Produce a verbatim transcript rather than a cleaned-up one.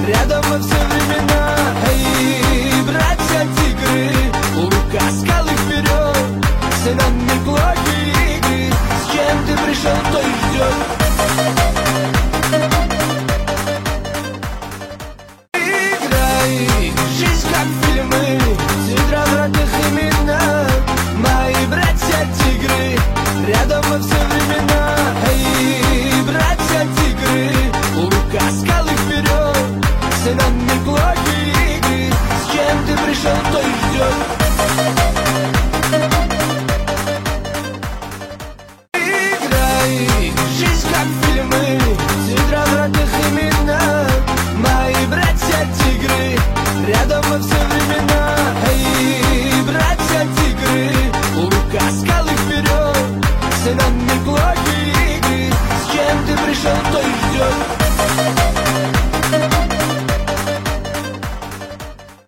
рядом во все времена. Эй, братья-тигры, у рука скалы вперед, все нами плохие игры. С чем ты пришел, то и ждет. Играй, жизнь как фильмы, тетрадь в родных именах. Мои братья-тигры, рядом во все времена. Эй, братья-тигры, у рука скалы вперед, все нами плохие игры. С чем ты пришел, то и ждет. Играй, жизнь как фильмы, тетрадь в родных именах. Мои братья-тигры, рядом во все времена. Эй, братья-тигры, у рука скалы вперед, все нами плохие игры. С чем ты пришел, то и ждет.